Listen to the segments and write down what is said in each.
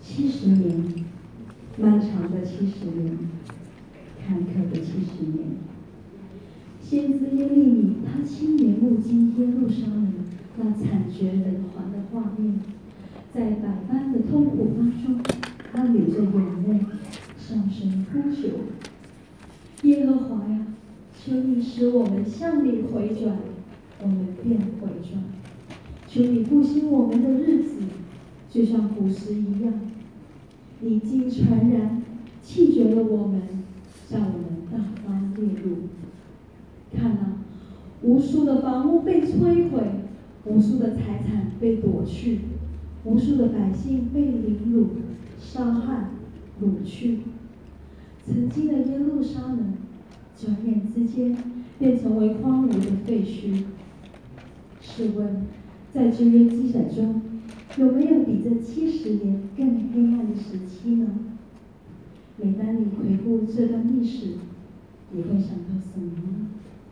70年，漫长的70年，坎坷的70年。先知耶利米，他亲眼目击耶路撒冷那惨绝人寰的画面，在百般的痛苦当中，他流着眼泪，上声呼求：耶和华呀，求你使我们向你回转，我们便回转。求你复兴我们的日子，就像古时一样。你竟全然弃绝了我们，向我们大发烈怒。看啊，无数的房屋被摧毁，无数的财产被夺去，无数的百姓被凌辱、杀害、掳去。曾经的耶路撒冷，转眼之间便成为荒芜的废墟。试问，在旧约记载中，有没有比这70年更黑暗的时期呢？每当你回顾这段历史，你会想到什么呢？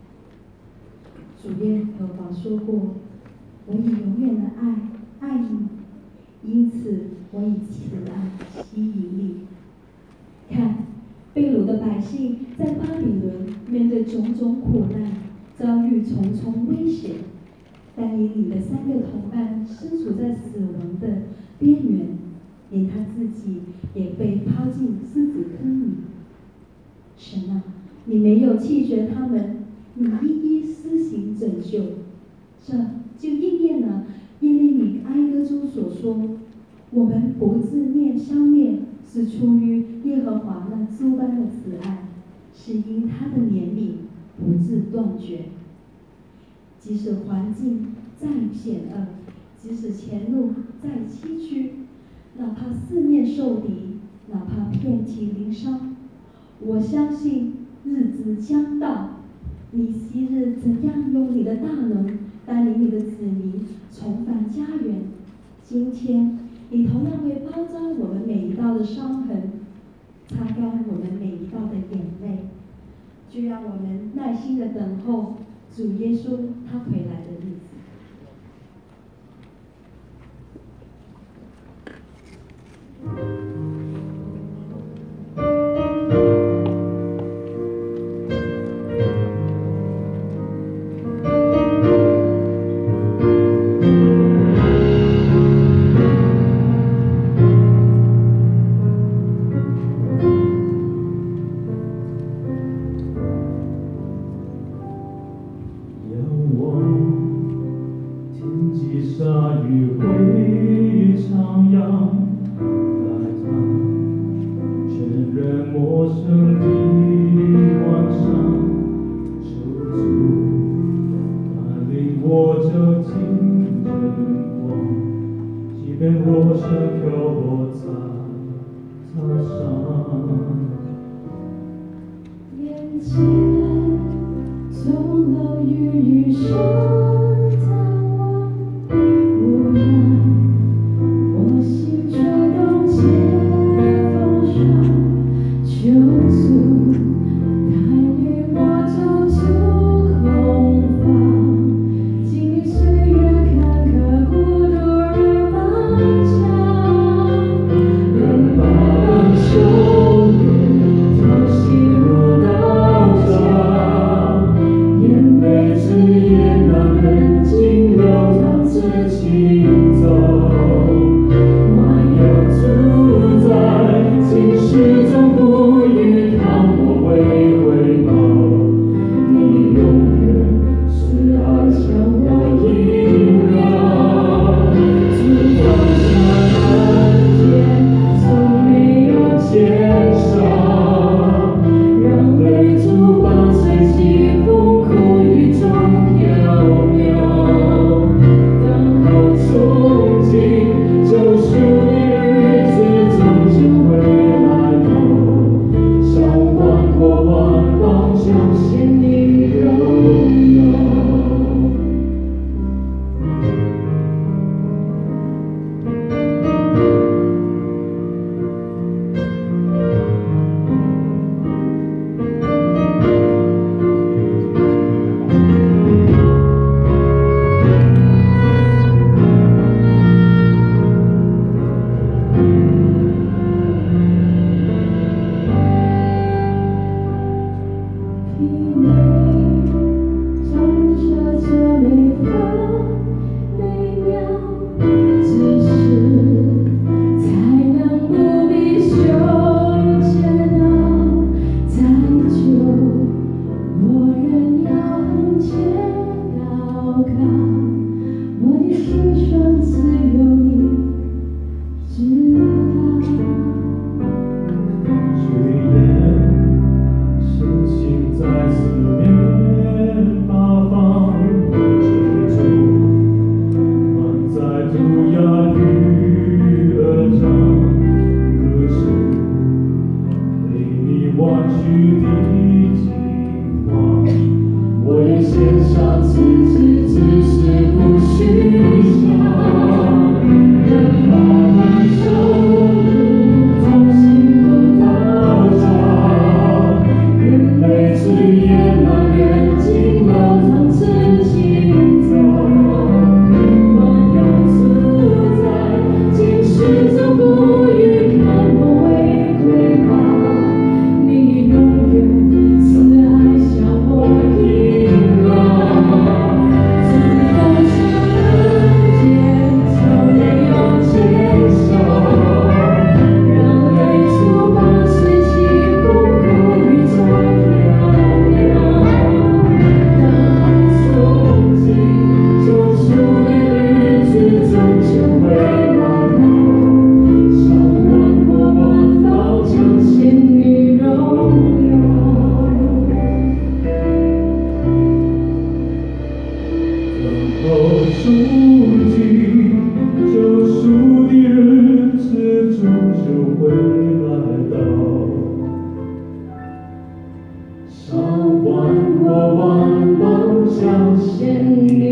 主耶和华说过：“我以永远的爱你，因此我以慈爱吸引你。”看，被掳的百姓在巴比伦面对种种苦难，遭遇重重危险。但以理的3个同伴身处在死亡的边缘，连他自己也被抛进狮子坑里。神啊，你没有弃绝他们，你一一施行拯救。这就应验了耶利米哀歌中所说：“我们不自消灭，是出于耶和华那诸般的慈爱，是因他的怜悯不致断绝。”即使环境再险恶，即使前路再崎岖，哪怕四面受敌，哪怕遍体鳞伤，我相信日子将到，你昔日怎样用你的大能带领你的子民重返家园，今天你同样会包扎我们每一道的伤痕，擦干我们每一道的眼泪。就让我们耐心的等候主耶稣他回来的日子。 眼泪是眼泪。 的计划。我也献上自己，只是不需要。任我们走路从心不到家，眼泪只也让人静了让自己走。我要自在，今世就不语看我回归吧。你永远慈爱向我引导，是否是人间就没有坚守，让泪珠把失去风过雨中飘渺。当爱受尽救赎的日子终究会来到，向万国万方彰显你荣耀。等候赎尽救赎的日子终究会来到，向万国万邦彰显你